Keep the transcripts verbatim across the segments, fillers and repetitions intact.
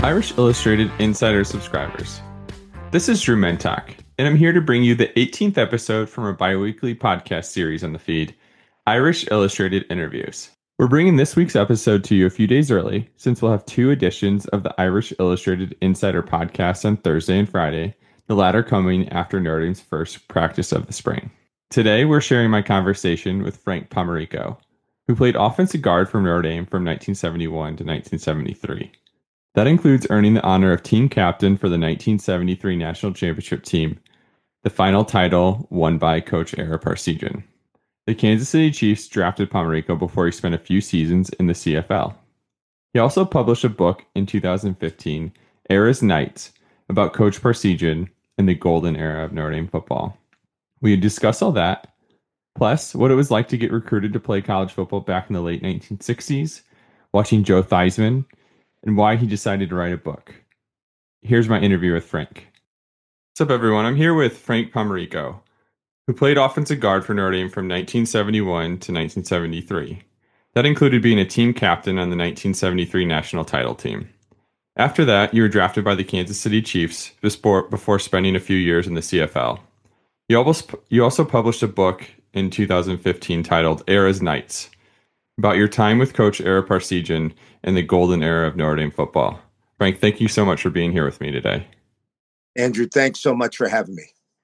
Irish Illustrated Insider subscribers. This is Drew Mentak, and I'm here to bring you the eighteenth episode from a biweekly podcast series on the feed, Irish Illustrated Interviews. We're bringing this week's episode to you a few days early, since we'll have two editions of the Irish Illustrated Insider podcast on Thursday and Friday, the latter coming after Notre Dame's first practice of the spring. Today, we're sharing my conversation with Frank Pomarico, who played offensive guard for Notre Dame from nineteen seventy-one to nineteen seventy-three. That includes earning the honor of team captain for the nineteen seventy-three national championship team, the final title won by Coach Ara Parseghian. The Kansas City Chiefs drafted Pomarico before he spent a few seasons in the C F L. He also published a book in two thousand fifteen, Ara's Knights, about Coach Parseghian and the golden era of Notre Dame football. We discuss all that, plus what it was like to get recruited to play college football back in the late nineteen sixties, watching Joe Theismann, and why he decided to write a book. Here's my interview with Frank. What's up, everyone? I'm here with Frank Pomarico, who played offensive guard for Notre Dame from nineteen seventy-one to nineteen seventy-three. That included being a team captain on the nineteen seventy-three national title team. After that, you were drafted by the Kansas City Chiefs before spending a few years in the C F L. You also, you also published a book in two thousand fifteen titled Ara's Knights, about your time with Coach Ara Parseghian and the golden era of Notre Dame football. Frank, thank you so much for being here with me today. Andrew, thanks so much for having me.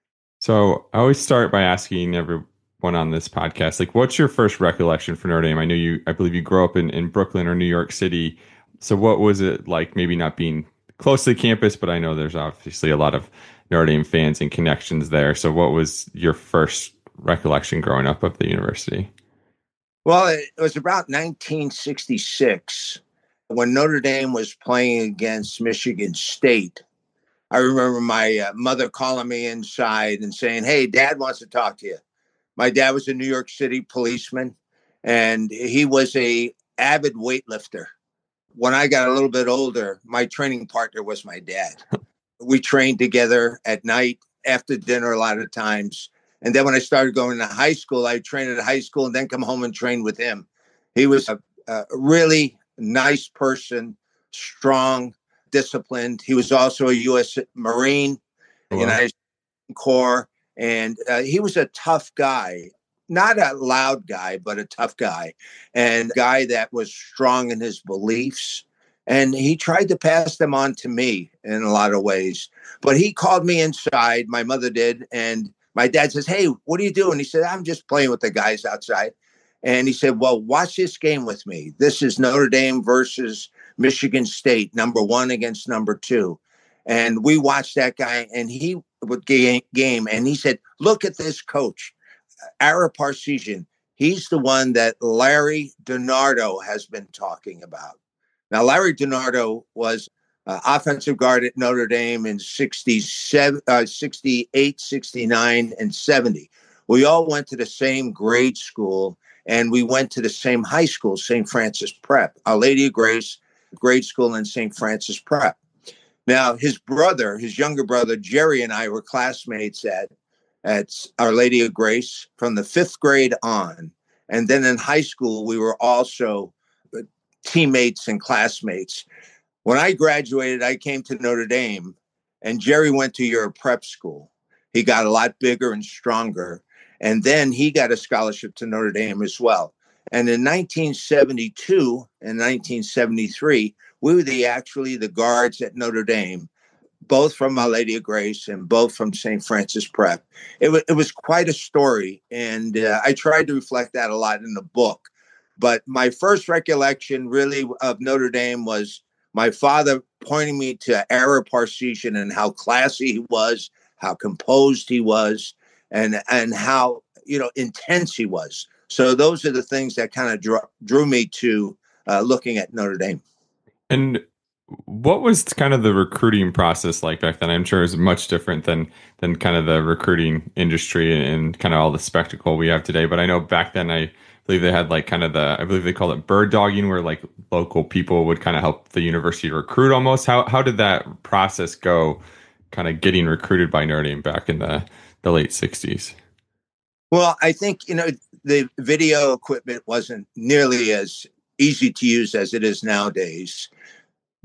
So I always start by asking everyone on this podcast, like, what's your first recollection for Notre Dame? I know you, I believe you grew up in, in Brooklyn or New York City. So what was it like, maybe not being close to the campus, but I know there's obviously a lot of Notre Dame fans and connections there. So what was your first recollection growing up of the university? Well, it was about nineteen sixty-six when Notre Dame was playing against Michigan State. I remember my uh, mother calling me inside and saying, "Hey, Dad wants to talk to you." My dad was a New York City policeman, and he was a avid weightlifter. When I got a little bit older, my training partner was my dad. We trained together at night, after dinner a lot of times. And then when I started going to high school, I trained at high school and then come home and train with him. He was a, a really nice person, strong, disciplined. He was also a U S Marine, wow. United States Corps, and uh, he was a tough guy. Not a loud guy, but a tough guy, and a guy that was strong in his beliefs. And he tried to pass them on to me in a lot of ways. But he called me inside, my mother did, and my dad says, "Hey, what are you doing?" He said, "I'm just playing with the guys outside." And he said, "Well, watch this game with me. This is Notre Dame versus Michigan State, number one against number two." And we watched that guy, and he would game, game and he said, "Look at this coach, Ara Parseghian. He's the one that Larry DiNardo has been talking about." Now, Larry DiNardo was uh, offensive guard at Notre Dame in sixty-seven, uh, sixty-eight, sixty-nine, and seventy. We all went to the same grade school, and we went to the same high school, Saint Francis Prep, Our Lady of Grace grade school and Saint Francis Prep. Now, his brother, his younger brother, Jerry, and I were classmates at, at Our Lady of Grace from the fifth grade on. And then in high school, we were also teammates and classmates. When I graduated, I came to Notre Dame, and Jerry went to your prep school. He got a lot bigger and stronger. And then he got a scholarship to Notre Dame as well. And in nineteen seventy-two and nineteen seventy-three, we were the actually the guards at Notre Dame, both from Our Lady of Grace and both from Saint Francis Prep. It, w- it was quite a story. And uh, I tried to reflect that a lot in the book. But my first recollection really of Notre Dame was my father pointing me to Ara Parseghian and how classy he was, how composed he was, and and how, you know, intense he was. So those are the things that kind of drew, drew me to uh, looking at Notre Dame. And what was kind of the recruiting process like back then? I'm sure it was much different than than kind of the recruiting industry and, and kind of all the spectacle we have today. But I know back then, I believe they had like kind of the, I believe they called it bird dogging, where like local people would kind of help the university recruit almost. How how did that process go, kind of getting recruited by Notre Dame back in the, the late sixties? Well, I think, you know, the video equipment wasn't nearly as easy to use as it is nowadays. But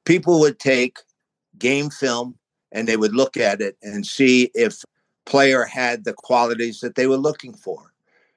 people would take game film and they would look at it and see if player had the qualities that they were looking for.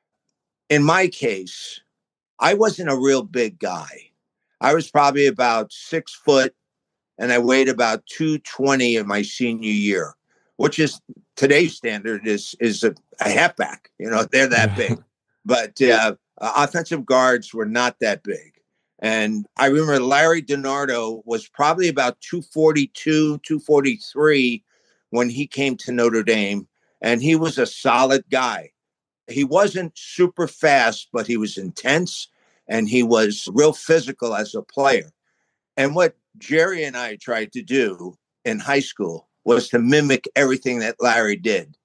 In my case, I wasn't a real big guy. I was probably about six foot and I weighed about two twenty in my senior year, which is today's standard is, is a, a halfback. You know, they're that big. But uh, uh, offensive guards were not that big. And I remember Larry DiNardo was probably about two forty-two, two forty-three when he came to Notre Dame. And he was a solid guy. He wasn't super fast, but he was intense and he was real physical as a player. And what Jerry and I tried to do in high school was to mimic everything that Larry did.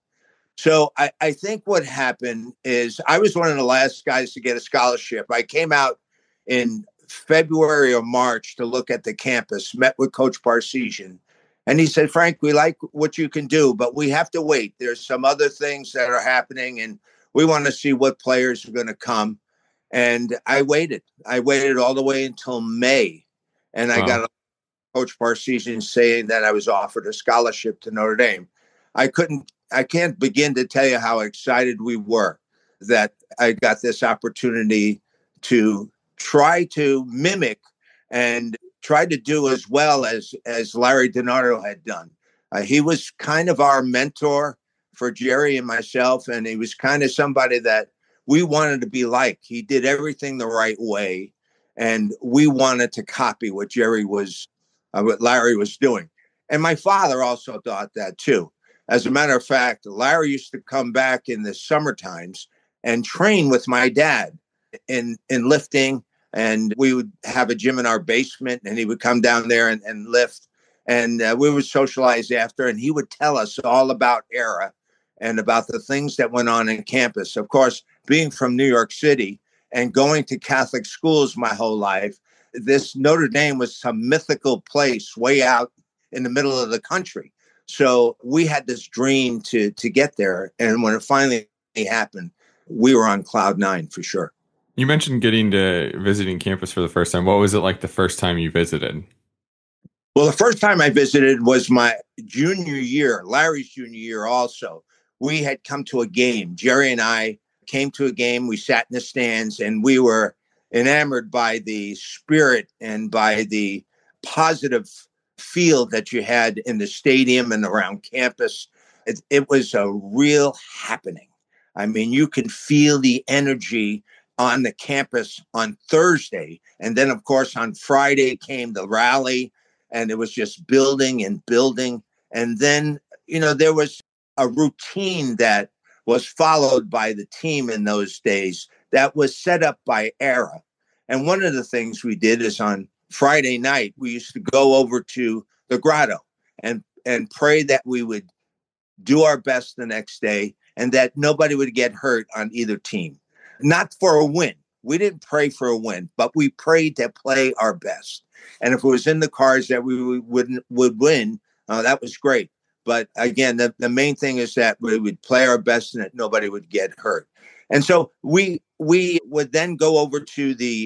So I, I think what happened is I was one of the last guys to get a scholarship. I came out in February or March to look at the campus, met with Coach Parseghian. And he said, Frank, we like what you can do, but we have to wait. There's some other things that are happening, and we want to see what players are going to come. And I waited. I waited all the way until May. And I wow. got a Coach Parseghian saying that I was offered a scholarship to Notre Dame. I couldn't, I can't begin to tell you how excited we were that I got this opportunity to try to mimic and try to do as well as, as Larry DiNardo had done. Uh, he was kind of our mentor for Jerry and myself, and he was kind of somebody that we wanted to be like. He did everything the right way, and we wanted to copy what Jerry was, uh, what Larry was doing. And my father also thought that too. As a matter of fact, Larry used to come back in the summer times and train with my dad in, in lifting. And we would have a gym in our basement and he would come down there and, and lift. And uh, we would socialize after, and he would tell us all about ERA and about the things that went on in campus. Of course, being from New York City and going to Catholic schools my whole life, this Notre Dame was some mythical place way out in the middle of the country. So we had this dream to to get there. And when it finally happened, we were on cloud nine for sure. You mentioned getting to visiting campus for the first time. What was it like the first time you visited? Well, the first time I visited was my junior year, Larry's junior year also. We had come to a game. Jerry and I came to a game. We sat in the stands and we were enamored by the spirit and by the positive feel that you had in the stadium and around campus. It, it was a real happening. I mean, you could feel the energy on the campus on Thursday. And then, of course, on Friday came the rally, and it was just building and building. And then, you know, there was a routine that was followed by the team in those days that was set up by ERA. And one of the things we did is on Friday night, we used to go over to the grotto and, and pray that we would do our best the next day and that nobody would get hurt on either team. Not for a win. We didn't pray for a win, but we prayed to play our best. And if it was in the cards that we would, would win, uh, that was great. But again, the, the main thing is that we would play our best and that nobody would get hurt. And so we we would then go over to the,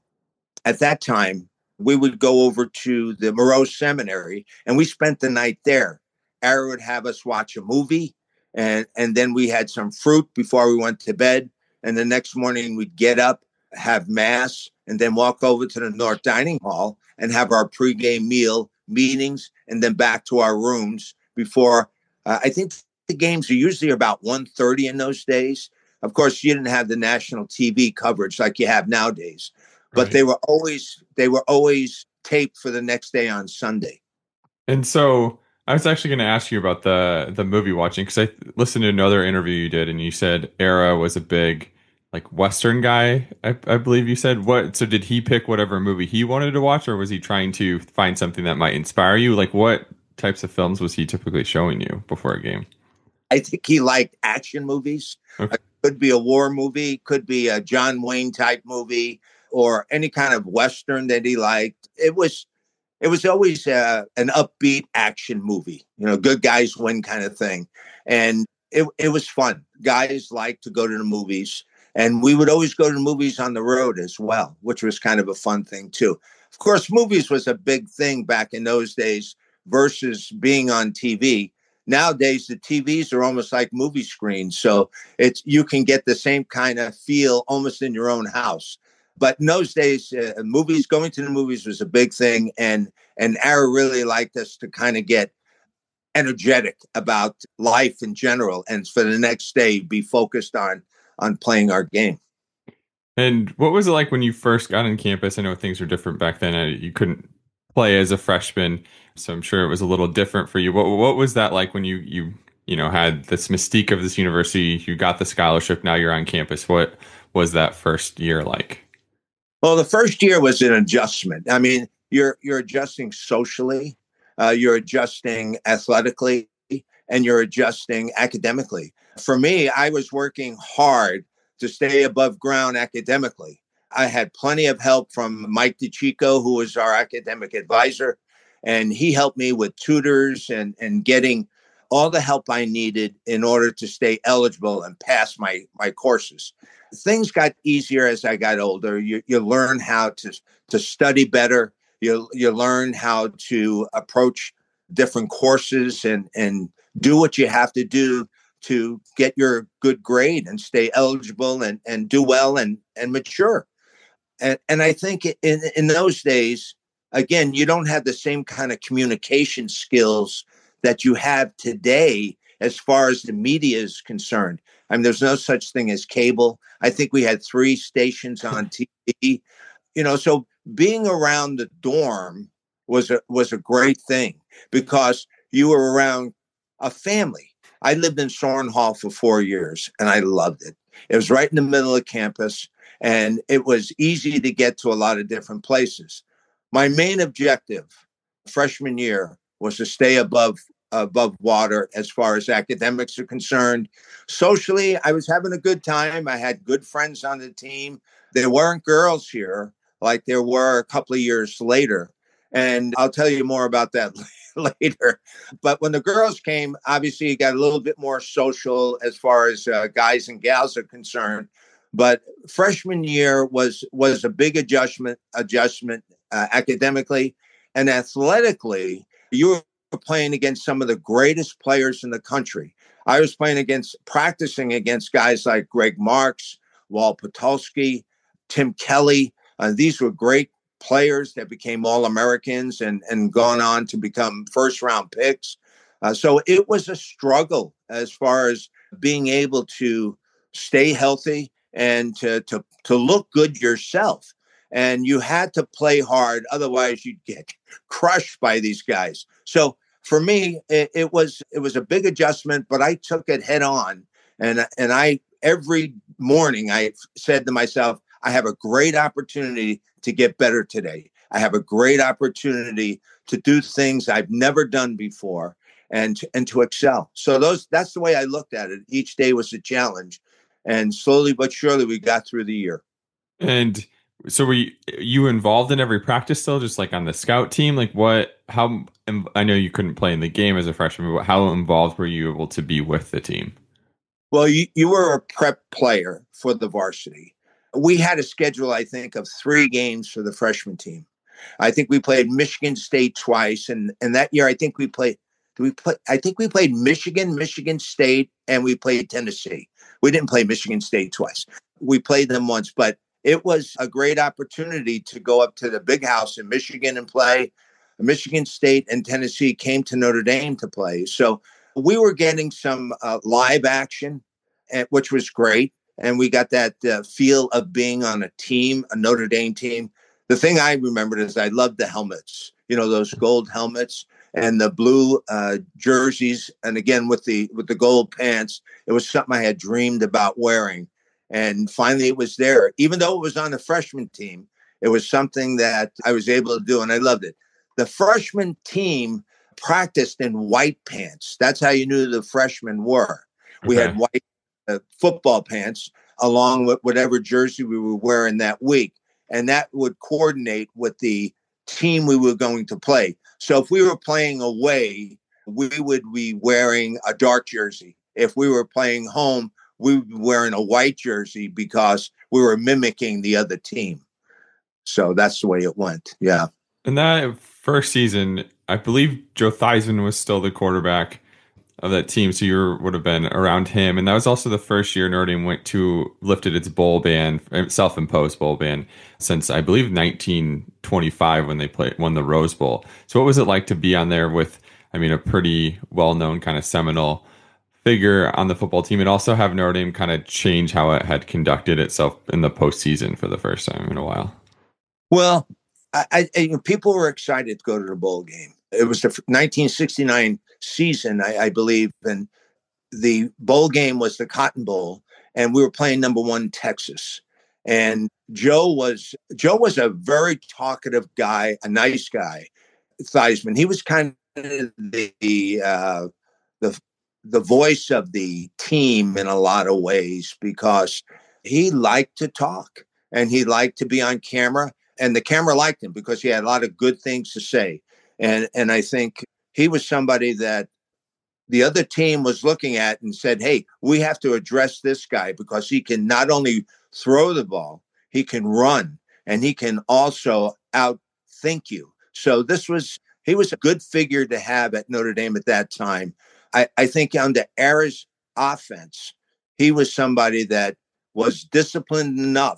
at that time, we would go over to the Moreau Seminary, and we spent the night there. ERA would have us watch a movie, and, and then we had some fruit before we went to bed. And the next morning we'd get up, have mass, and then walk over to the North Dining Hall and have our pregame meal, meetings, and then back to our rooms before, uh, I think the games are usually about one thirty in those days. Of course, you didn't have the national T V coverage like you have nowadays, but right. they were always, they were always taped for the next day on Sunday. And so I was actually going to ask you about the, the movie watching, because I listened to another interview you did and you said ERA was a big like Western guy, I, I believe you said. What? So did he pick whatever movie he wanted to watch, or was he trying to find something that might inspire you? Like what types of films was he typically showing you before a game? I think he liked action movies. Okay. It could be a war movie, could be a John Wayne type movie, or any kind of Western that he liked. It was, it was always uh, an upbeat action movie, you know, good guys win kind of thing. And it, it was fun. Guys like to go to the movies. And we would always go to movies on the road as well, which was kind of a fun thing too. Of course, movies was a big thing back in those days versus being on T V. Nowadays, the T Vs are almost like movie screens. So it's you can get the same kind of feel almost in your own house. But in those days, uh, movies, going to the movies was a big thing. And, and Ara really liked us to kind of get energetic about life in general. And for the next day, be focused on, on playing our game. And what was it like when you first got on campus? I know things were different back then. Uh, You couldn't play as a freshman, so I'm sure it was a little different for you. What what was that like when you you you know had this mystique of this university? You got the scholarship. Now you're on campus. What was that first year like? Well, the first year was an adjustment. I mean, you're you're adjusting socially, uh, you're adjusting athletically, and you're adjusting academically. For me, I was working hard to stay above ground academically. I had plenty of help from Mike DeChico, who was our academic advisor, and he helped me with tutors and, and getting all the help I needed in order to stay eligible and pass my, my courses. Things got easier as I got older. You, you learn how to, to study better. You, you learn how to approach different courses and, and do what you have to do to get your good grade and stay eligible and, and do well and, and mature. And, and I think in, in those days, again, you don't have the same kind of communication skills that you have today as far as the media is concerned. I mean, there's no such thing as cable. I think we had three stations on T V, you know, so being around the dorm was a, was a great thing because you were around a family. I lived in Soren Hall for four years and I loved it. It was right in the middle of campus and it was easy to get to a lot of different places. My main objective freshman year was to stay above above water as far as academics are concerned. Socially, I was having a good time. I had good friends on the team. There weren't girls here like there were a couple of years later. And I'll tell you more about that later. But when the girls came, obviously it got a little bit more social as far as uh, guys and gals are concerned. But freshman year was was a big adjustment, adjustment uh, academically and athletically. You were playing against some of the greatest players in the country. I was playing against, practicing against guys like Greg Marks, Walt Patulski, Tim Kelly. Uh, these were great players that became All-Americans and, and gone on to become first-round picks. Uh, so it was a struggle as far as being able to stay healthy and to, to, to look good yourself. And you had to play hard. Otherwise, you'd get crushed by these guys. So for me, it, it was it was a big adjustment, but I took it head on. And, and I every morning I said to myself, I have a great opportunity to get better today. I have a great opportunity to do things I've never done before and to, and to excel. So those that's the way I looked at it. Each day was a challenge. And slowly but surely we got through the year. And so were you, you involved in every practice still, just like on the scout team? Like what, how, I know you couldn't play in the game as a freshman, but how involved were you able to be with the team? Well, you, you were a prep player for the varsity. We had a schedule, I think, of three games for the freshman team. I think we played Michigan State twice. And, and that year, I think we played, do we play? I think we played Michigan, Michigan State, and we played Tennessee. We didn't play Michigan State twice. We played them once, but it was a great opportunity to go up to the big house in Michigan and play. Michigan State and Tennessee came to Notre Dame to play. So we were getting some uh, live action, which was great. And we got that uh, feel of being on a team, a Notre Dame team. The thing I remembered is I loved the helmets, you know, those gold helmets and the blue uh, jerseys. And again, with the with the gold pants, it was something I had dreamed about wearing. And finally, it was there. Even though it was on the freshman team, it was something that I was able to do, and I loved it. The freshman team practiced in white pants. That's how you knew the freshmen were. Okay. We had white uh, football pants along with whatever jersey we were wearing that week. And that would coordinate with the team we were going to play. So if we were playing away, we would be wearing a dark jersey. If we were playing home, we were wearing a white jersey because we were mimicking the other team. So that's the way it went. Yeah. In that first season, I believe Joe Theismann was still the quarterback of that team, so you would have been around him. And that was also the first year Notre Dame went to lifted its bowl ban, self-imposed bowl ban, since I believe nineteen twenty-five when they played won the Rose Bowl. So what was it like to be on there with, I mean, a pretty well-known kind of seminal figure on the football team, and also have Notre Dame kind of change how it had conducted itself in the postseason for the first time in a while? Well, I, I, people were excited to go to the bowl game. It was the nineteen sixty-nine season, I, I believe, and the bowl game was the Cotton Bowl, and we were playing number one Texas. And Joe was Joe was a very talkative guy, a nice guy. Theismann, he was kind of the uh, the the voice of the team in a lot of ways because he liked to talk and he liked to be on camera. And the camera liked him because he had a lot of good things to say. And and I think he was somebody that the other team was looking at and said, hey, we have to address this guy because he can not only throw the ball, he can run, and he can also outthink you. So this was, he was a good figure to have at Notre Dame at that time. I, I think under Ara's offense, he was somebody that was disciplined enough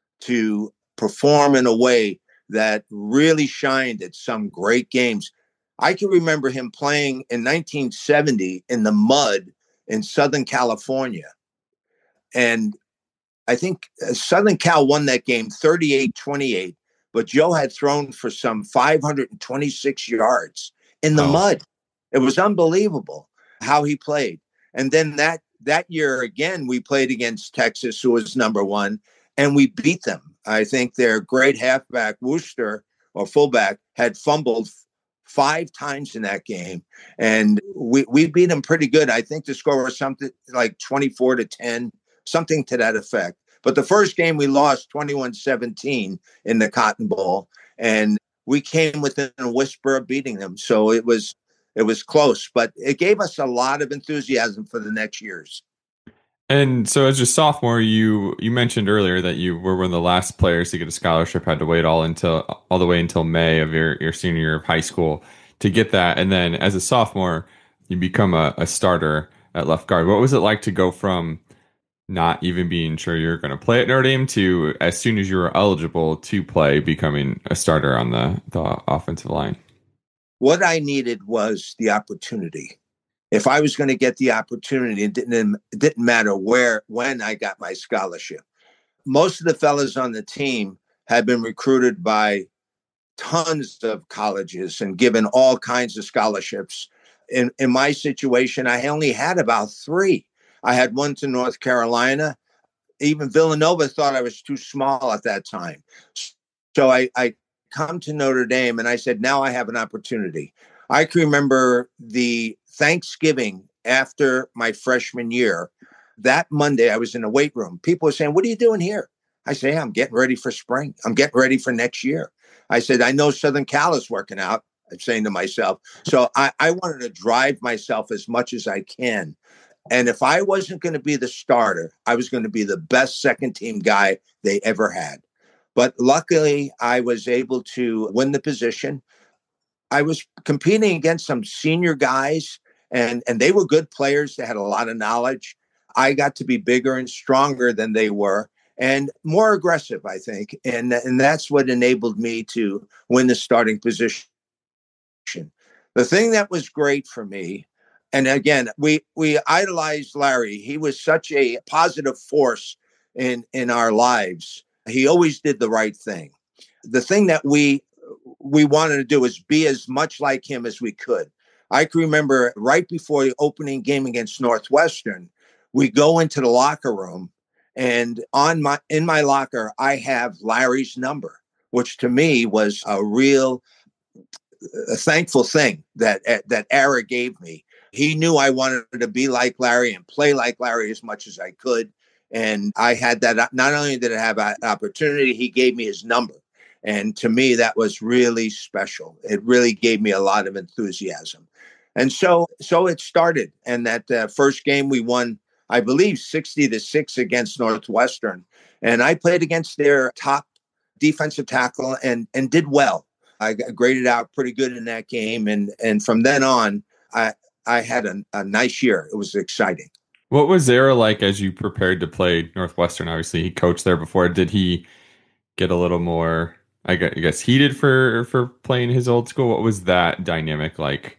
to perform in a way that really shined at some great games. I can remember him playing in nineteen seventy in the mud in Southern California. And I think Southern Cal won that game thirty-eight twenty-eight, but Joe had thrown for some five hundred twenty-six yards in the oh. mud. It was unbelievable how he played. And then that, that year again, we played against Texas, who was number one, and we beat them. I think their great halfback, Worcester, or fullback, had fumbled five times in that game. And we, we beat them pretty good. I think the score was something like twenty-four to ten, something to that effect. But the first game we lost twenty-one seventeen in the Cotton Bowl. And we came within a whisper of beating them. So it was it was close, but it gave us a lot of enthusiasm for the next years. And so as a sophomore, you you mentioned earlier that you were one of the last players to get a scholarship, had to wait all until all the way until May of your, your senior year of high school to get that. And then as a sophomore, you become a, a starter at left guard. What was it like to go from not even being sure you're going to play at Notre Dame to, as soon as you were eligible to play, becoming a starter on the, the offensive line? What I needed was the opportunity. If I was going to get the opportunity, it didn't, it didn't matter where, when I got my scholarship. Most of the fellas on the team had been recruited by tons of colleges and given all kinds of scholarships. In, in my situation, I only had about three. I had one to North Carolina. Even Villanova thought I was too small at that time. So I, I come to Notre Dame and I said, now I have an opportunity. I can remember the Thanksgiving after my freshman year. That Monday, I was in the weight room. People were saying, what are you doing here? I say, hey, I'm getting ready for spring. I'm getting ready for next year. I said, I know Southern Cal is working out. I'm saying to myself. So I, I wanted to drive myself as much as I can. And if I wasn't going to be the starter, I was going to be the best second team guy they ever had. But luckily, I was able to win the position. I was competing against some senior guys, and, and they were good players. They had a lot of knowledge. I got to be bigger and stronger than they were and more aggressive, I think. And, and that's what enabled me to win the starting position. The thing that was great for me, and again, we, we idolized Larry. He was such a positive force in, in our lives. He always did the right thing. The thing that we we wanted to do is be as much like him as we could. I can remember right before the opening game against Northwestern, we go into the locker room, and on my in my locker, I have Larry's number, which to me was a real a thankful thing that that Ara gave me. He knew I wanted to be like Larry and play like Larry as much as I could. And I had that. Not only did I have an opportunity, he gave me his number. And to me, that was really special. It really gave me a lot of enthusiasm. And so so it started. And that uh, first game we won, I believe, sixty to six against Northwestern. And I played against their top defensive tackle and, and did well. I got graded out pretty good in that game. And, and from then on, I, I had a, a nice year. It was exciting. What was Zara like as you prepared to play Northwestern? Obviously, he coached there before. Did he get a little more, I guess, heated for, for playing his old school? What was that dynamic like?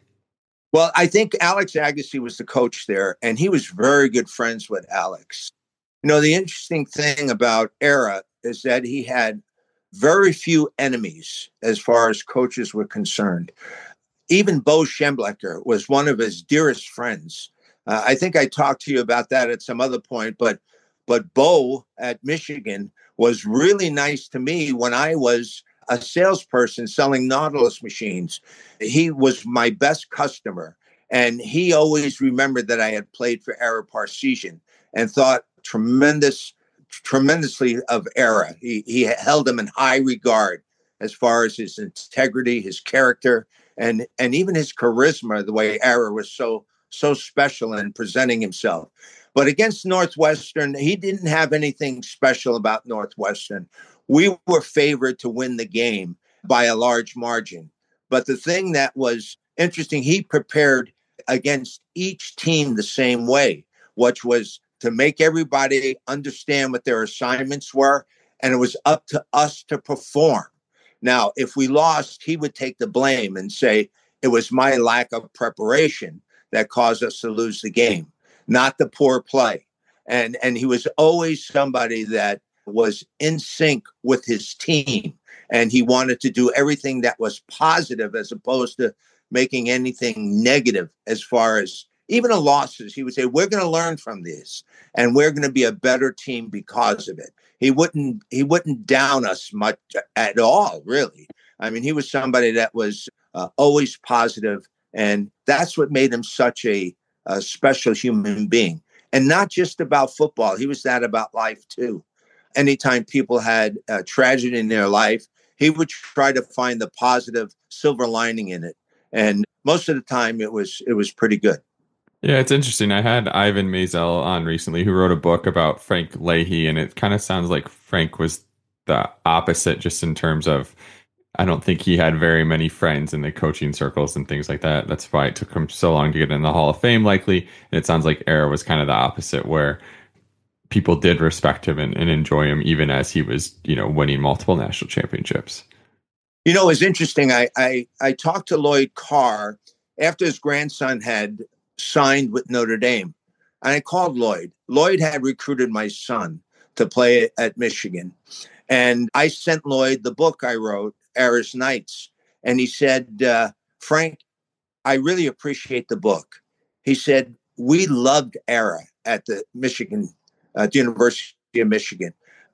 Well, I think Alex Agassi was the coach there, and he was very good friends with Alex. You know, the interesting thing about Era is that he had very few enemies as far as coaches were concerned. Even Bo Schembechler was one of his dearest friends. Uh, I think I talked to you about that at some other point, but but Bo at Michigan was really nice to me when I was a salesperson selling Nautilus machines. He was my best customer, and he always remembered that I had played for Ara Parseghian and thought tremendous, tremendously of Ara. He, he held him in high regard as far as his integrity, his character, and and even his charisma, the way Ara was so so special in presenting himself. But against Northwestern, he didn't have anything special about Northwestern. We were favored to win the game by a large margin. But the thing that was interesting, he prepared against each team the same way, which was to make everybody understand what their assignments were, and it was up to us to perform. Now, if we lost, he would take the blame and say, it was my lack of preparation that caused us to lose the game, not the poor play. And, and he was always somebody that was in sync with his team, and he wanted to do everything that was positive as opposed to making anything negative. As far as even the losses, he would say, we're going to learn from this, and we're going to be a better team because of it. He wouldn't he wouldn't down us much at all, really. I mean, he was somebody that was uh, always positive, and that's what made him such a, a special human being. And not just about football. He was that about life, too. Anytime people had a tragedy in their life, he would try to find the positive silver lining in it. And most of the time it was it was pretty good. Yeah, it's interesting. I had Ivan Maisel on recently who wrote a book about Frank Leahy, and it kind of sounds like Frank was the opposite just in terms of, I don't think he had very many friends in the coaching circles and things like that. That's why it took him so long to get in the Hall of Fame, likely. And it sounds like Era was kind of the opposite, where people did respect him and, and enjoy him, even as he was, you know, winning multiple national championships. You know, it's interesting. I, I, I talked to Lloyd Carr after his grandson had signed with Notre Dame. And I called Lloyd. Lloyd had recruited my son to play at Michigan. And I sent Lloyd the book I wrote, Ara's Nights. And he said, uh, Frank, I really appreciate the book. He said, we loved Ara at the Michigan at the University of Michigan.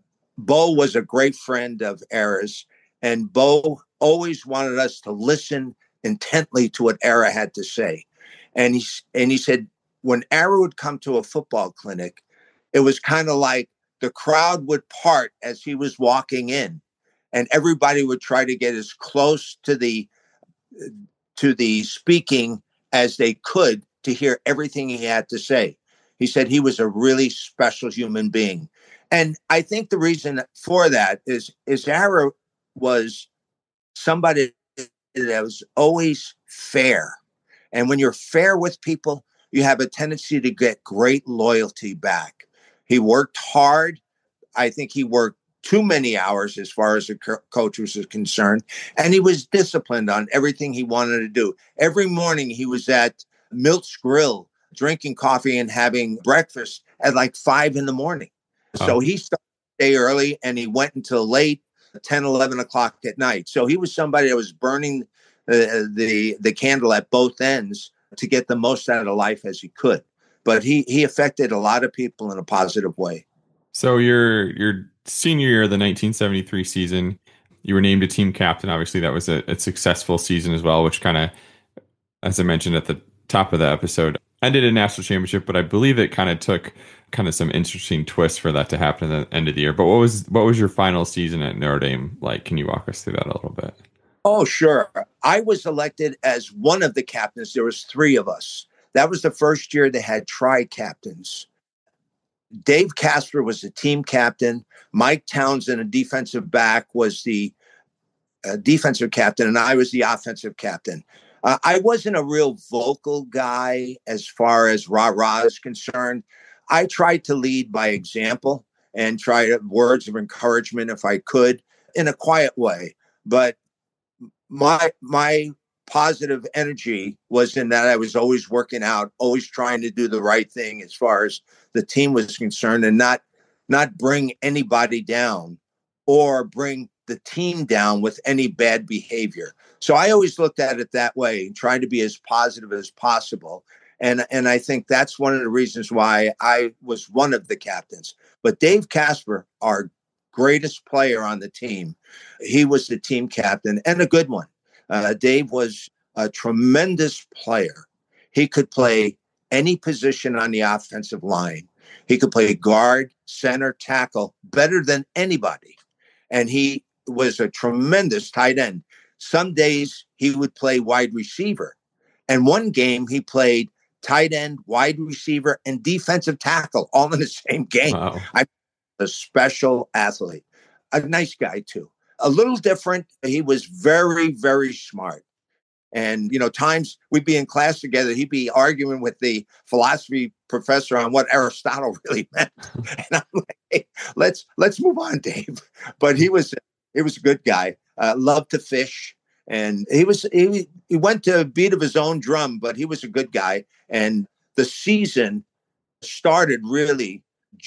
Bo was a great friend of Ara's, and Bo always wanted us to listen intently to what Ara had to say. And he, and he said, when Ara would come to a football clinic, it was kind of like the crowd would part as he was walking in, and everybody would try to get as close to the to the speaking as they could to hear everything he had to say. He said he was a really special human being. And I think the reason for that is, is Ara was somebody that was always fair. And when you're fair with people, you have a tendency to get great loyalty back. He worked hard. I think he worked too many hours as far as the co- coach was concerned. And he was disciplined on everything he wanted to do. Every morning he was at Milt's Grill, drinking coffee and having breakfast at like five in the morning. Oh. So he started the day early and he went until late, ten, eleven o'clock at night. So he was somebody that was burning uh, the, the candle at both ends to get the most out of life as he could. But he, he affected a lot of people in a positive way. So your, your senior year of the nineteen seventy-three season, you were named a team captain. Obviously that was a, a successful season as well, which kind of, as I mentioned at the top of the episode, ended a national championship, but I believe it kind of took kind of some interesting twists for that to happen at the end of the year. But what was what was your final season at Notre Dame like? Can you walk us through that a little bit? Oh, sure. I was elected as one of the captains. There was three of us. That was the first year they had tri-captains. Dave Casper was the team captain. Mike Townsend, a defensive back, was the uh, defensive captain, and I was the offensive captain. Uh, I wasn't a real vocal guy as far as rah-rah is concerned. I tried to lead by example and try to, words of encouragement if I could in a quiet way. But my my positive energy was in that I was always working out, always trying to do the right thing as far as the team was concerned, and not not bring anybody down or bring the team down with any bad behavior. So I always looked at it that way, trying to be as positive as possible. And, and I think that's one of the reasons why I was one of the captains. But Dave Casper, our greatest player on the team, he was the team captain, and a good one. Uh, Dave was a tremendous player. He could play any position on the offensive line. He could play guard, center, tackle better than anybody. And he was a tremendous tight end. Some days he would play wide receiver. And one game he played tight end, wide receiver, and defensive tackle all in the same game. Wow. I'm a special athlete, a nice guy too. A little different. He was very, very smart. And, you know, times we'd be in class together. He'd be arguing with the philosophy professor on what Aristotle really meant. And I'm like, hey, let's let's move on, Dave. But he was he was a good guy. Uh, loved to fish. And he was he, he went to a beat of his own drum, but he was a good guy. And the season started really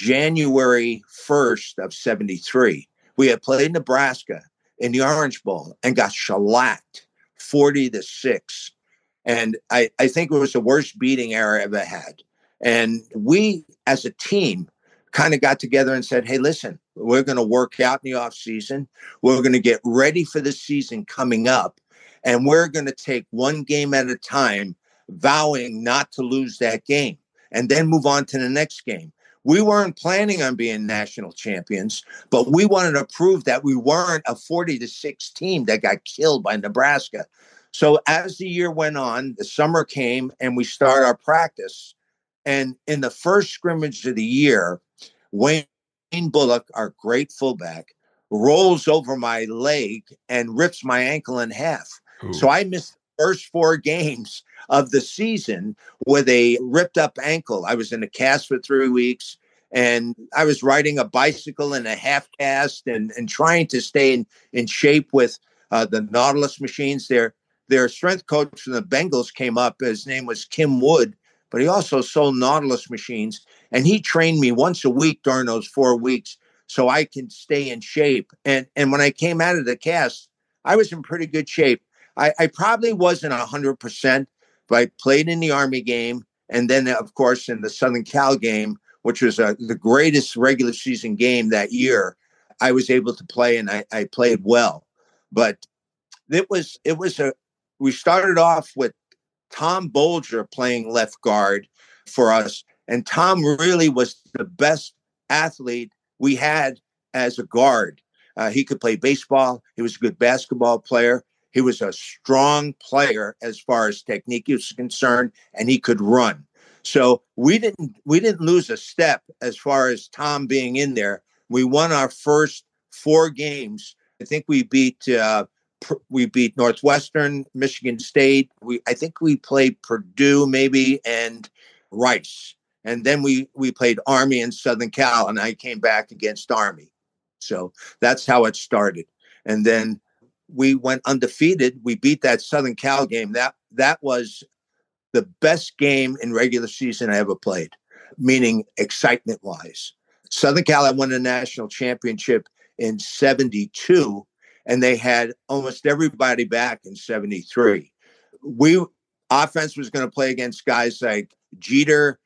January first of seventy-three. We had played Nebraska in the Orange Bowl and got shellacked forty to six. And I, I think it was the worst beating I ever had. And we, as a team, kind of got together and said, hey, listen, we're going to work out in the off season. We're going to get ready for the season coming up. And we're going to take one game at a time, vowing not to lose that game and then move on to the next game. We weren't planning on being national champions, but we wanted to prove that we weren't a forty to six team that got killed by Nebraska. So as the year went on, the summer came and we started our practice. And in the first scrimmage of the year, Wayne Bullock, our great fullback, rolls over my leg and rips my ankle in half. Ooh. So I missed the first four games of the season with a ripped up ankle. I was in a cast for three weeks and I was riding a bicycle in a half cast and, and trying to stay in, in shape with uh, the Nautilus machines. Their, their strength coach from the Bengals came up. His name was Kim Wood, but he also sold Nautilus machines. And he trained me once a week during those four weeks so I can stay in shape. And, and when I came out of the cast, I was in pretty good shape. I, I probably wasn't one hundred percent, but I played in the Army game. And then, of course, in the Southern Cal game, which was uh, the greatest regular season game that year, I was able to play and I, I played well. But it was, it was a, we started off with Tom Bolger playing left guard for us. And Tom really was the best athlete we had as a guard. Uh, he could play baseball. He was a good basketball player. He was a strong player as far as technique is concerned, and he could run. So we didn't we didn't lose a step as far as Tom being in there. We won our first four games. I think we beat uh, pr- we beat Northwestern, Michigan State. We I think we played Purdue maybe and Rice, and then we we played Army and Southern Cal, and I came back against Army. So that's how it started, and then we went undefeated. We beat that Southern Cal game. That that was the best game in regular season I ever played, meaning excitement wise. Southern Cal had won a national championship in seventy-two, and they had almost everybody back in seventy-three. We offense was going to play against guys like Jeter,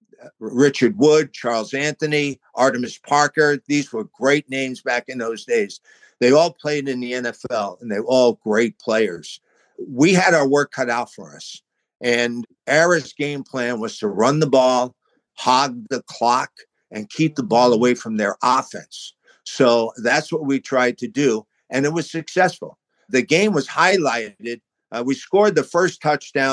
Richard Wood, Charles Anthony, Artemis Parker. These were great names back in those days. They all played in the N F L, and they were all great players. We had our work cut out for us. And Ara's game plan was to run the ball, hog the clock, and keep the ball away from their offense. So that's what we tried to do, and it was successful. The game was highlighted. Uh, we scored the first touchdown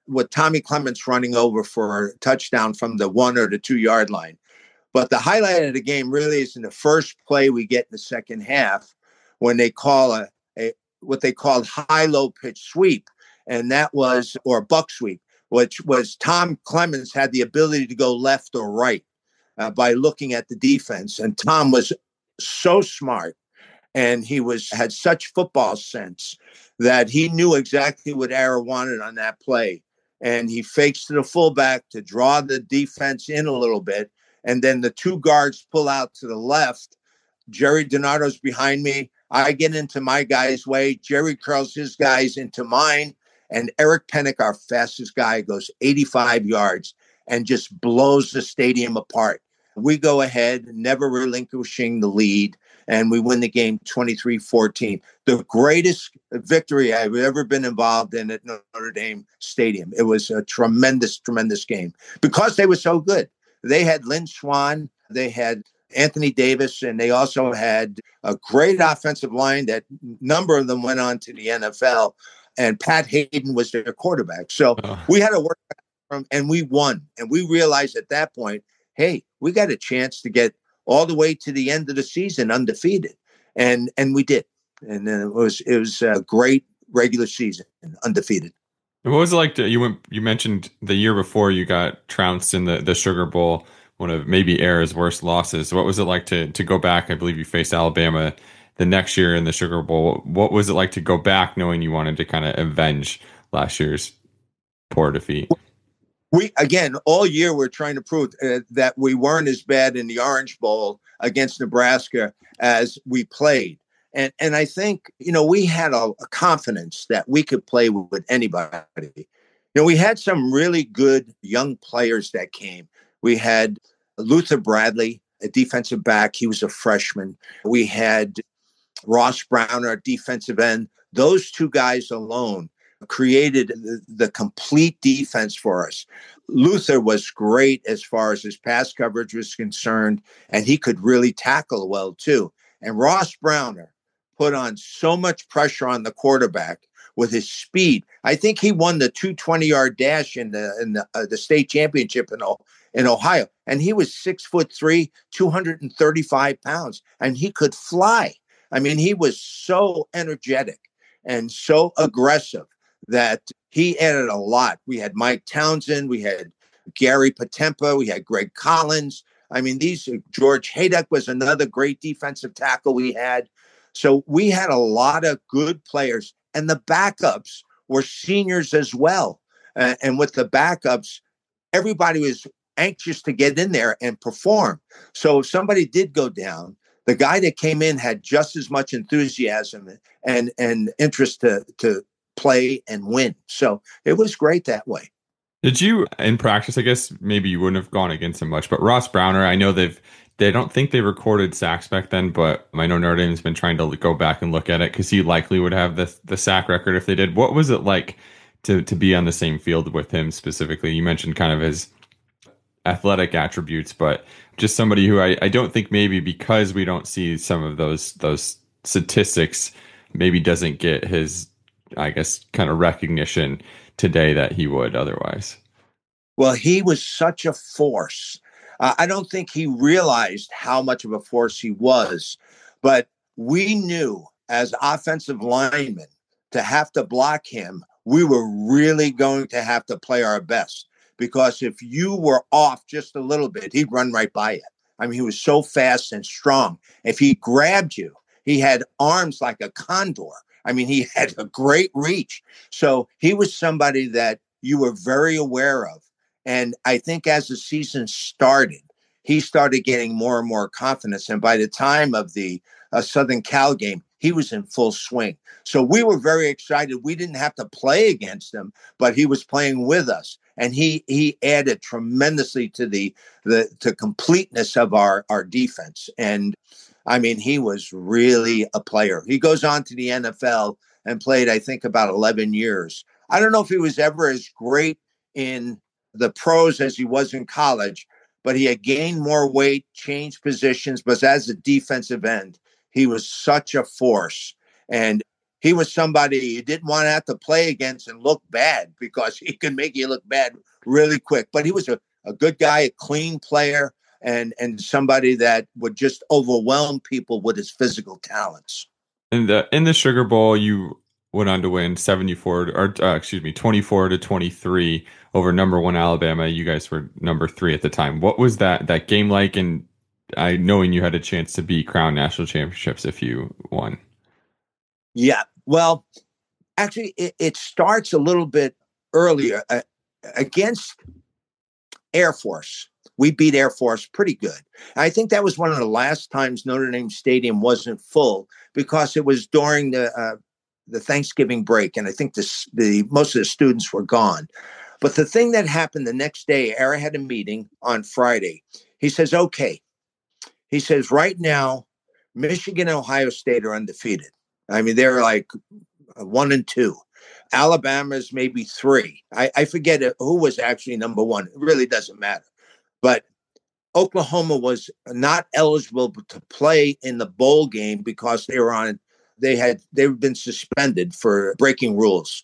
with Tommy Clements running over for a touchdown from the one or the two yard line. But the highlight of the game really is in the first play we get in the second half when they call a, a what they called high-low pitch sweep. And that was, or buck sweep, which was Tom Clements had the ability to go left or right uh, by looking at the defense. And Tom was so smart and he was had such football sense that he knew exactly what Ara wanted on that play. And he fakes to the fullback to draw the defense in a little bit. And then the two guards pull out to the left. Jerry Donato's behind me. I get into my guy's way. Jerry curls his guys into mine. And Eric Pennick, our fastest guy, goes eighty-five yards and just blows the stadium apart. We go ahead, never relinquishing the lead, and we win the game twenty-three fourteen. The greatest victory I've ever been involved in at Notre Dame Stadium. It was a tremendous, tremendous game because they were so good. They had Lynn Swann, they had Anthony Davis, and they also had a great offensive line that a number of them went on to the N F L, and Pat Hayden was their quarterback. So oh. we had to work from, and we won. And we realized at that point, hey, we got a chance to get all the way to the end of the season undefeated. And and we did. And then it was it was a great regular season, undefeated. And what was it like to, you went, you mentioned the year before you got trounced in the, the Sugar Bowl, one of maybe Ara's worst losses. What was it like to to go back? I believe you faced Alabama the next year in the Sugar Bowl. What was it like to go back knowing you wanted to kind of avenge last year's poor defeat? We, again, all year we're trying to prove uh, that we weren't as bad in the Orange Bowl against Nebraska as we played. And and I think, you know, we had a, a confidence that we could play with, with anybody. You know, we had some really good young players that came. We had Luther Bradley, a defensive back. He was a freshman. We had Ross Brown, our defensive end. Those two guys alone created the, the complete defense for us. Luther was great as far as his pass coverage was concerned, and he could really tackle well too. And Ross Browner put on so much pressure on the quarterback with his speed. I think he won the two twenty-yard dash in the in the, uh, the state championship in, in Ohio. And he was six foot three, two hundred thirty-five pounds, and he could fly. I mean, he was so energetic and so aggressive that he added a lot. We had Mike Townsend, we had Gary Patempa, we had Greg Collins. I mean, these George Hayduck was another great defensive tackle we had. So we had a lot of good players, and the backups were seniors as well. Uh, and with the backups, everybody was anxious to get in there and perform. So if somebody did go down, the guy that came in had just as much enthusiasm and, and interest to, to play and win. So it was great that way. Did you, in practice, I guess maybe you wouldn't have gone against him much, but Ross Browner, I know they've, they don't think they recorded sacks back then, but I know Notre Dame's been trying to go back and look at it because he likely would have the the sack record if they did. What was it like to to be on the same field with him specifically? You mentioned kind of his athletic attributes, but just somebody who I, I don't think maybe because we don't see some of those those statistics maybe doesn't get his, I guess, kind of recognition today that he would otherwise. Well, he was such a force. Uh, I don't think he realized how much of a force he was, but we knew as offensive linemen to have to block him, we were really going to have to play our best, because if you were off just a little bit, he'd run right by you. I mean, he was so fast and strong. If he grabbed you, he had arms like a condor. I mean, he had a great reach. So he was somebody that you were very aware of. And I think as the season started, he started getting more and more confidence. And by the time of the uh, Southern Cal game, he was in full swing. So we were very excited. We didn't have to play against him, but he was playing with us. And he he added tremendously to the the to completeness of our, our defense. And I mean, he was really a player. He goes on to the N F L and played, I think, about eleven years. I don't know if he was ever as great in the pros as he was in college, but he had gained more weight, changed positions. But as a defensive end, he was such a force. And he was somebody you didn't want to have to play against and look bad, because he could make you look bad really quick. But he was a, a good guy, a clean player, and and somebody that would just overwhelm people with his physical talents. In the in the Sugar Bowl, you went on to win seventy-four or uh, excuse me, twenty-four to twenty-three over number one Alabama. You guys were number three at the time. What was that that game like? And I knowing you had a chance to be crowned national championships if you won. Yeah, well, actually, it, it starts a little bit earlier uh, against Air Force. We beat Air Force pretty good. I think that was one of the last times Notre Dame Stadium wasn't full, because it was during the uh, the Thanksgiving break, and I think this, the most of the students were gone. But the thing that happened the next day, Ara had a meeting on Friday. He says, "Okay," he says, "right now, Michigan and Ohio State are undefeated. I mean, they're like one and two. Alabama's maybe three. I, I forget who was actually number one. It really doesn't matter. But Oklahoma was not eligible to play in the bowl game because they were on. They had they've been suspended for breaking rules.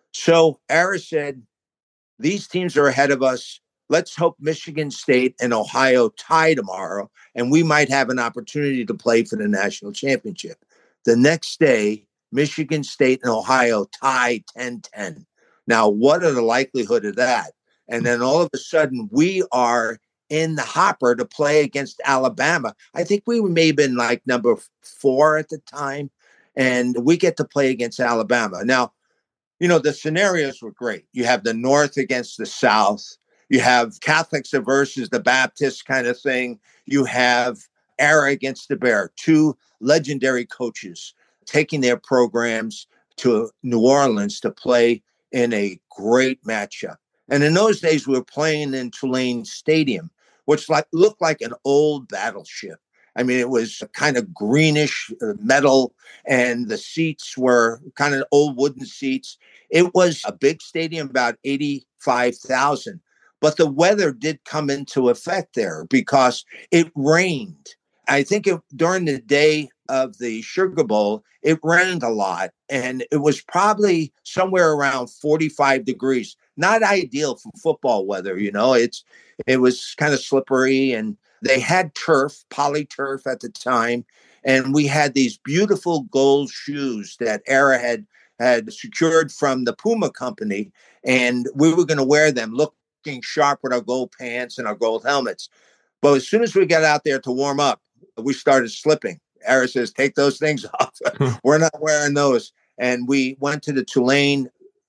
So Ara said, these teams are ahead of us. Let's hope Michigan State and Ohio tie tomorrow, and we might have an opportunity to play for the national championship." The next day, Michigan State and Ohio tie ten ten. Now, what are the likelihood of that? And then all of a sudden, we are in the hopper to play against Alabama. I think we may have been like number four at the time, and we get to play against Alabama. Now, you know, the scenarios were great. You have the North against the South. You have Catholics versus the Baptists kind of thing. You have Ara against the Bear, two legendary coaches taking their programs to New Orleans to play in a great matchup. And in those days, we were playing in Tulane Stadium, which like looked like an old battleship. I mean, it was kind of greenish metal, and the seats were kind of old wooden seats. It was a big stadium, about eighty-five thousand. But the weather did come into effect there because it rained. I think it, during the day of the Sugar Bowl, it rained a lot, and it was probably somewhere around forty-five degrees. Not ideal for football weather, you know. It's it was kind of slippery, and they had turf, poly turf at the time, and we had these beautiful gold shoes that Ara had had secured from the Puma company, and we were going to wear them, looking sharp with our gold pants and our gold helmets. But as soon as we got out there to warm up, we started slipping. Ara says, "Take those things off." We're not wearing those. And we went to the Tulane,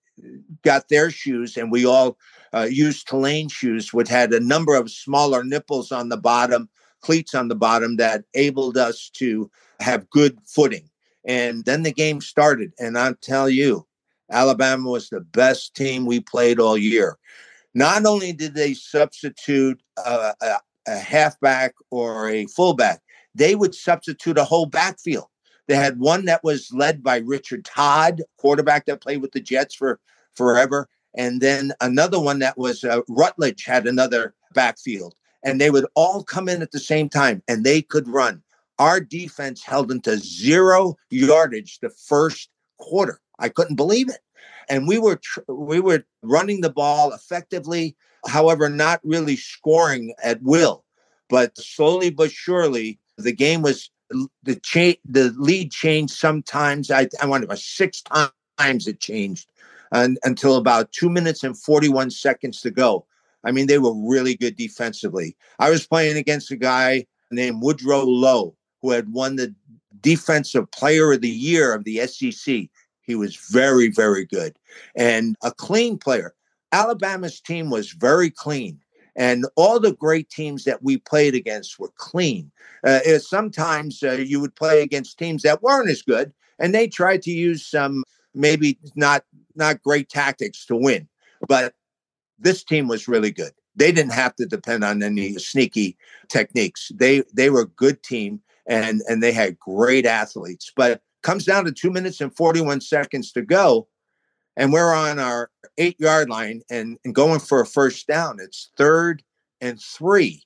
got their shoes, and we all uh, used Tulane shoes, which had a number of smaller nipples on the bottom, cleats on the bottom that enabled us to have good footing. And then the game started. And I'll tell you, Alabama was the best team we played all year. Not only did they substitute a, a, a halfback or a fullback, they would substitute a whole backfield. They had one that was led by Richard Todd, quarterback that played with the Jets for forever. And then another one that was uh, Rutledge had another backfield. And they would all come in at the same time, and they could run. Our defense held them to zero yardage the first quarter. I couldn't believe it. And we were tr- we were running the ball effectively, however, not really scoring at will. But slowly but surely, the game was the cha- the lead changed sometimes. I, I wanted about six times it changed and, until about two minutes and forty-one seconds to go. I mean, they were really good defensively. I was playing against a guy named Woodrow Lowe, who had won the Defensive Player of the Year of the S E C. He was very, very good and a clean player. Alabama's team was very clean. And all the great teams that we played against were clean. Uh, sometimes uh, you would play against teams that weren't as good, and they tried to use some maybe not not great tactics to win. But this team was really good. They didn't have to depend on any sneaky techniques. They they were a good team, and and they had great athletes. But it comes down to two minutes and forty-one seconds to go, and we're on our eight-yard line and, and going for a first down. It's third and three.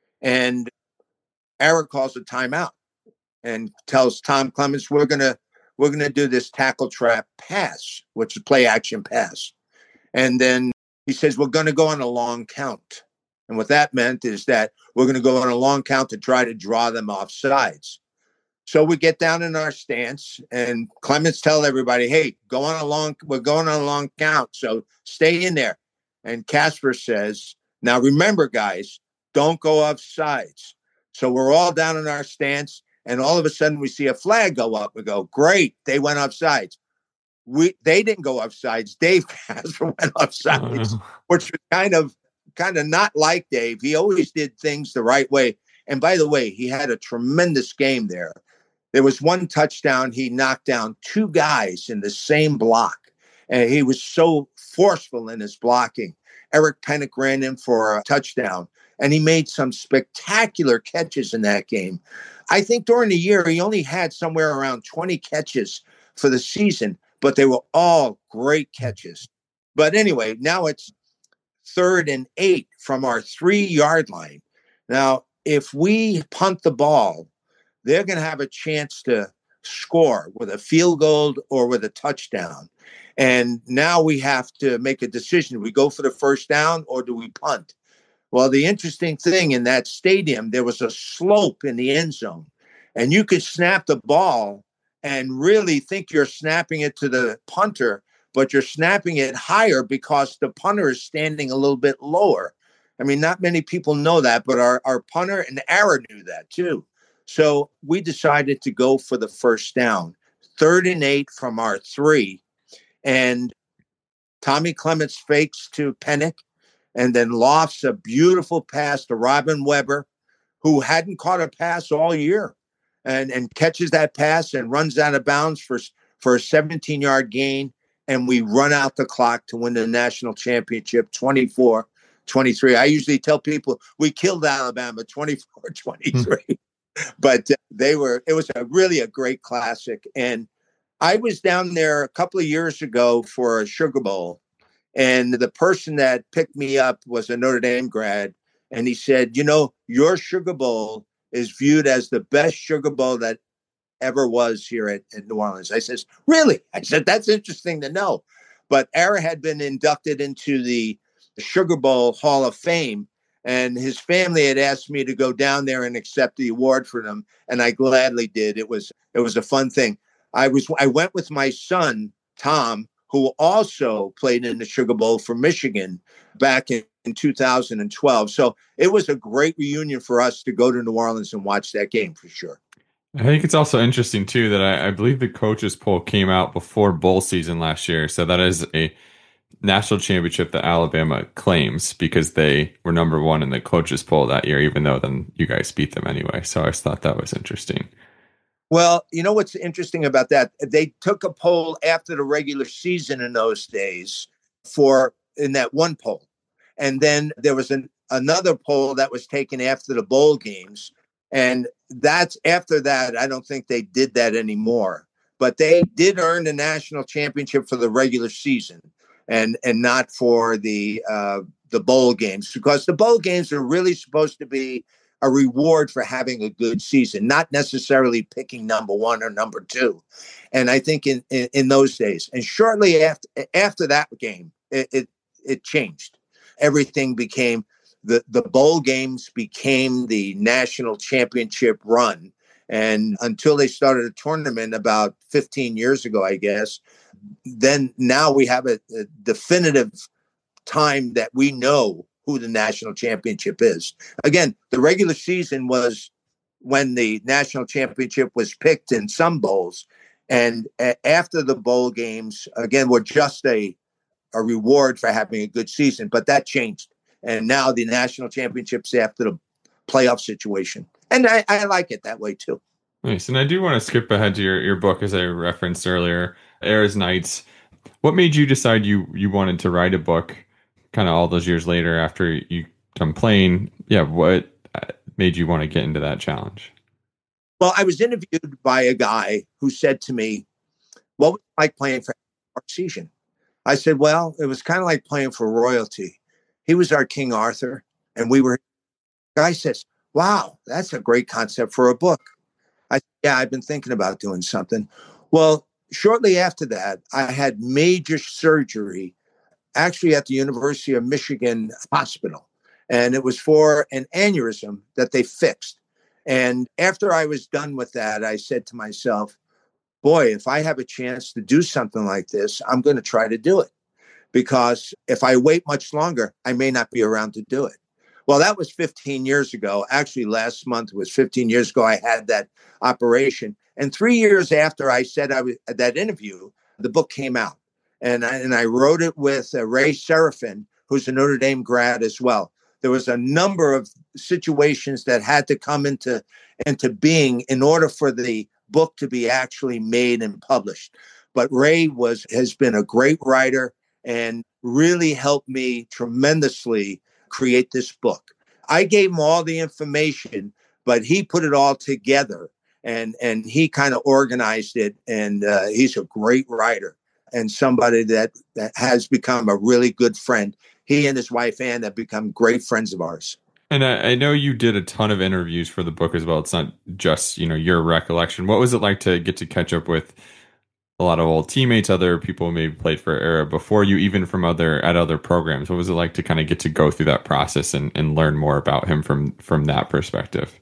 And Ara calls a timeout and tells Tom Clements, we're going to we're going to do this tackle trap pass, which is play action pass. And then he says, we're going to go on a long count. And what that meant is that we're going to go on a long count to try to draw them off sides. So we get down in our stance, and Clements tell everybody, hey, go on a long, we're going on a long count, so stay in there. And Casper says, now remember, guys, don't go off sides. So we're all down in our stance, and all of a sudden we see a flag go up. We go, great, they went off sides. We, they didn't go off sides. Dave Casper went off sides, oh, no. which was kind of, kind of not like Dave. He always did things the right way. And by the way, he had a tremendous game there. There was one touchdown. He knocked down two guys in the same block. And he was so forceful in his blocking. Eric Pennick ran in for a touchdown, and he made some spectacular catches in that game. I think during the year, he only had somewhere around twenty catches for the season, but they were all great catches. But anyway, now it's third and eight from our three-yard line. Now, if we punt the ball, they're going to have a chance to score with a field goal or with a touchdown. And now we have to make a decision. Do we go for the first down or do we punt? Well, the interesting thing in that stadium, there was a slope in the end zone. And you could snap the ball and really think you're snapping it to the punter, but you're snapping it higher because the punter is standing a little bit lower. I mean, not many people know that, but our, our punter and Ara knew that too. So we decided to go for the first down, third and eight from our three. And Tommy Clements fakes to Pennick and then lofts a beautiful pass to Robin Weber, who hadn't caught a pass all year, and, and catches that pass and runs out of bounds for, for a seventeen-yard gain. And we run out the clock to win the national championship, twenty-four twenty-three. I usually tell people we killed Alabama twenty-four twenty-three. But they were, it was a really a great classic. And I was down there a couple of years ago for a Sugar Bowl. And the person that picked me up was a Notre Dame grad. And he said, you know, your Sugar Bowl is viewed as the best Sugar Bowl that ever was here at, at New Orleans. I says, really? I said, that's interesting to know. But Ara had been inducted into the Sugar Bowl Hall of Fame. And his family had asked me to go down there and accept the award for them, and I gladly did. It was it was a fun thing. I was I went with my son Tom, who also played in the Sugar Bowl for Michigan back in, in two thousand twelve. So it was a great reunion for us to go to New Orleans and watch that game for sure. I think it's also interesting too that I, I believe the coaches poll came out before bowl season last year, so that is a national championship that Alabama claims because they were number one in the coaches poll that year, even though then you guys beat them anyway. So I just thought that was interesting. Well, you know what's interesting about that? They took a poll after the regular season in those days for in that one poll. And then there was an, another poll that was taken after the bowl games. And that's after that. I don't think they did that anymore, but they did earn the national championship for the regular season. And and not for the uh, the bowl games, because the bowl games are really supposed to be a reward for having a good season, not necessarily picking number one or number two. And I think in, in, in those days, and shortly after after that game, it, it it changed. Everything became the the bowl games became the national championship run. And until they started a tournament about fifteen years ago, I guess, then now we have a, a definitive time that we know who the national championship is. Again, the regular season was when the national championship was picked in some bowls. And a- after the bowl games, again, were just a, a reward for having a good season. But that changed. And now the national championship's after the playoff situation. And I, I like it that way, too. Nice. And I do want to skip ahead to your, your book, as I referenced earlier, Ara's Nights. What made you decide you, you wanted to write a book kind of all those years later after you done playing? Yeah, what made you want to get into that challenge? Well, I was interviewed by a guy who said to me, what was it like playing for Sarkeesian? I said, well, it was kind of like playing for royalty. He was our King Arthur, and we were. The guy says, wow, that's a great concept for a book. I said, yeah, I've been thinking about doing something. Well, shortly after that, I had major surgery actually at the University of Michigan Hospital. And it was for an aneurysm that they fixed. And after I was done with that, I said to myself, boy, if I have a chance to do something like this, I'm going to try to do it. Because if I wait much longer, I may not be around to do it. Well, that was fifteen years ago. Actually, last month was fifteen years ago. I had that operation. And three years after I said I was at that interview, the book came out. And I, and I wrote it with uh, Ray Serafin, who's a Notre Dame grad as well. There was a number of situations that had to come into, into being in order for the book to be actually made and published. But Ray was has been a great writer and really helped me tremendously create this book. I gave him all the information, but he put it all together and, and he kind of organized it. And uh, he's a great writer and somebody that, that has become a really good friend. He and his wife, Ann, have become great friends of ours. And I, I know you did a ton of interviews for the book as well. It's not just, you know, your recollection. What was it like to get to catch up with a lot of old teammates, other people who maybe played for Era before you, even from other at other programs? What was it like to kind of get to go through that process and, and learn more about him from from that perspective?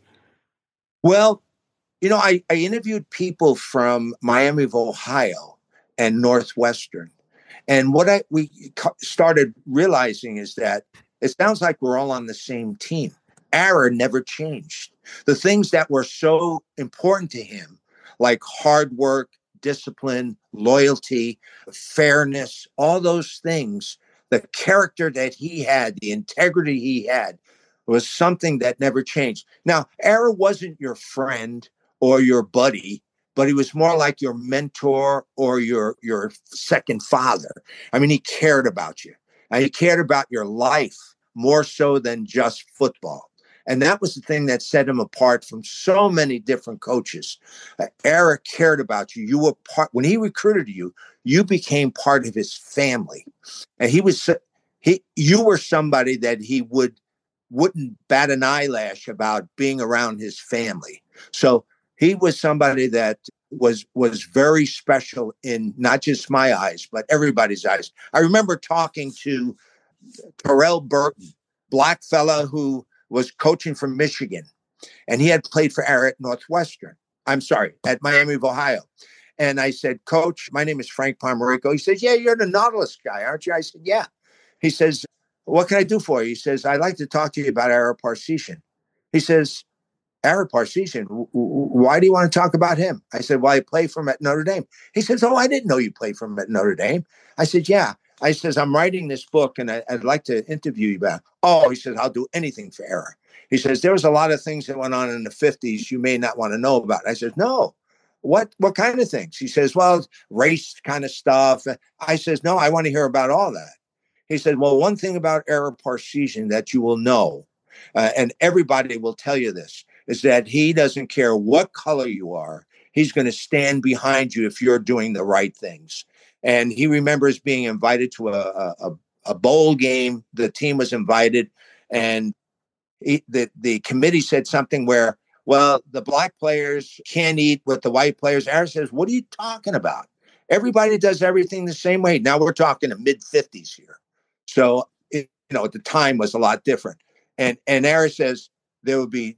Well, you know, I, I interviewed people from Miami of Ohio and Northwestern. And what I we started realizing is that it sounds like we're all on the same team. Ara never changed. The things that were so important to him, like hard work, discipline, loyalty, fairness, all those things, the character that he had, the integrity he had, was something that never changed. Now, Ara wasn't your friend or your buddy, but he was more like your mentor or your, your second father. I mean, he cared about you. And he cared about your life more so than just football. And that was the thing that set him apart from so many different coaches. Uh, Eric cared about you. You were part, when he recruited you, you became part of his family. And he was, he, you were somebody that he would, wouldn't bat an eyelash about being around his family. So he was somebody that was, was very special in not just my eyes, but everybody's eyes. I remember talking to Terrell Burton, black fella who was coaching for Michigan, and he had played for Ara at Northwestern. I'm sorry, at Miami of Ohio. And I said, Coach, my name is Frank Pomerico. He says, yeah, you're the Nautilus guy, aren't you? I said, yeah. He says, what can I do for you? He says, I'd like to talk to you about Ara Parseghian. He says, Ara Parseghian, w- w- why do you want to talk about him? I said, well, I play for him at Notre Dame. He says, oh, I didn't know you played for him at Notre Dame. I said, yeah. I says, I'm writing this book and I, I'd like to interview you about it. Oh, he says, I'll do anything for Ara. He says, there was a lot of things that went on in the fifties you may not want to know about. I said, no. What what kind of things? He says, well, race kind of stuff. I says, no, I want to hear about all that. He said, well, one thing about Ara Parseghian that you will know, uh, and everybody will tell you this, is that he doesn't care what color you are. He's going to stand behind you if you're doing the right things. And he remembers being invited to a, a, a bowl game. The team was invited, and he, the, the committee said something where, well, the black players can't eat with the white players. Aaron says, what are you talking about? Everybody does everything the same way. Now we're talking the mid fifties here. So, it, you know, at the time was a lot different. And, and Aaron says there would be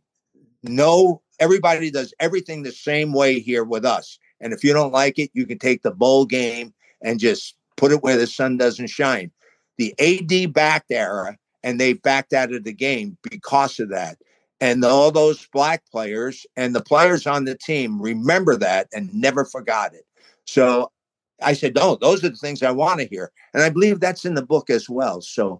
no, everybody does everything the same way here with us. And if you don't like it, you can take the bowl game and just put it where the sun doesn't shine. The A D backed Ara, and they backed out of the game because of that. And all those black players and the players on the team remember that and never forgot it. So I said, no, those are the things I want to hear. And I believe that's in the book as well. So,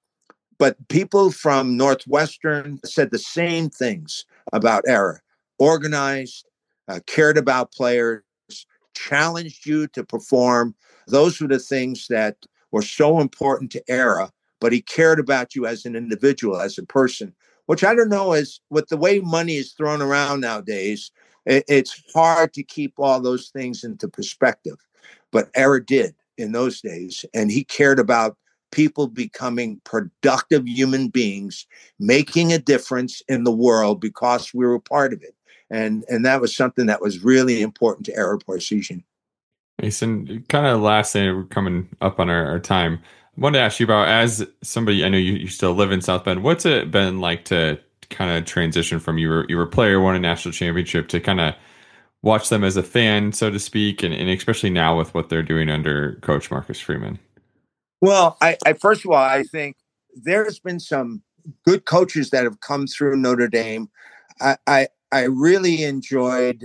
but people from Northwestern said the same things about Ara. Organized, uh, cared about players, challenged you to perform. Those were the things that were so important to Ara, but he cared about you as an individual, as a person, which I don't know is with the way money is thrown around nowadays, it, it's hard to keep all those things into perspective. But Ara did in those days, and he cared about people becoming productive human beings, making a difference in the world because we were part of it. And, and that was something that was really important to Ara Parseghian. Nice. And kind of last thing, we're coming up on our, our time. I wanted to ask you about, as somebody, I know you, you still live in South Bend. What's it been like to kind of transition from you were you were a player, won a national championship, to kind of watch them as a fan, so to speak, and, and especially now with what they're doing under Coach Marcus Freeman? Well, I, I first of all, I think there's been some good coaches that have come through Notre Dame. I I, I really enjoyed.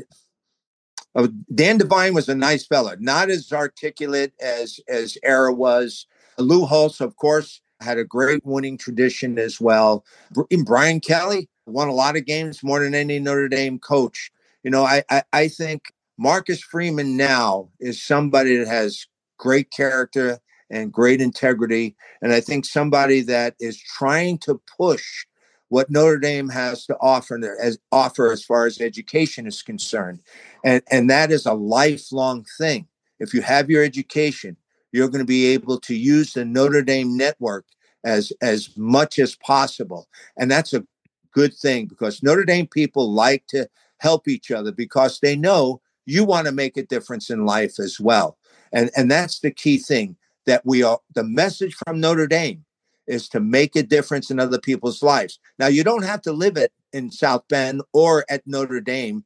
Oh, Dan Devine was a nice fella, not as articulate as as Era was. Lou Holtz, of course, had a great winning tradition as well. And Brian Kelly won a lot of games, more than any Notre Dame coach. You know, I, I I think Marcus Freeman now is somebody that has great character and great integrity, and I think somebody that is trying to push what Notre Dame has to offer as offer as far as education is concerned. And, and that is a lifelong thing. If you have your education, you're going to be able to use the Notre Dame network as, as much as possible. And that's a good thing, because Notre Dame people like to help each other because they know you want to make a difference in life as well. And, and that's the key thing, that we are, the message from Notre Dame is to make a difference in other people's lives. Now, you don't have to live it in South Bend or at Notre Dame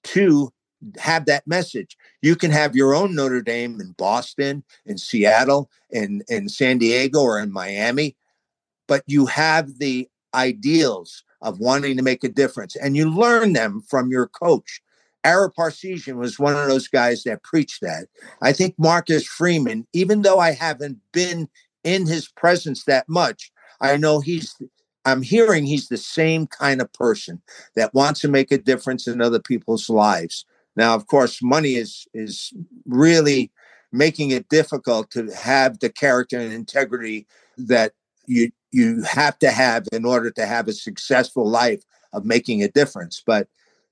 to have that message. You can have your own Notre Dame in Boston, in Seattle, in, in San Diego, or in Miami, but you have the ideals of wanting to make a difference, and you learn them from your coach. Ara Parseghian was one of those guys that preached that. I think Marcus Freeman, even though I haven't been in his presence that much, I know he's, I'm hearing he's the same kind of person that wants to make a difference in other people's lives. Now, of course, money is, is really making it difficult to have the character and integrity that you, you have to have in order to have a successful life of making a difference. But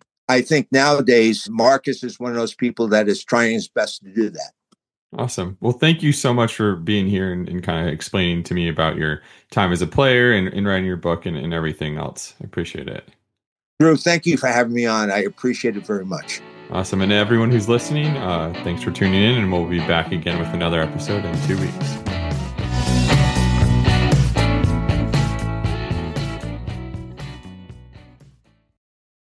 I think nowadays, Marcus is one of those people that is trying his best to do that. Awesome. Well, thank you so much for being here and, and kind of explaining to me about your time as a player and, and writing your book and, and everything else. I appreciate it. Drew, thank you for having me on. I appreciate it very much. Awesome. And everyone who's listening, uh, thanks for tuning in, and we'll be back again with another episode in two weeks.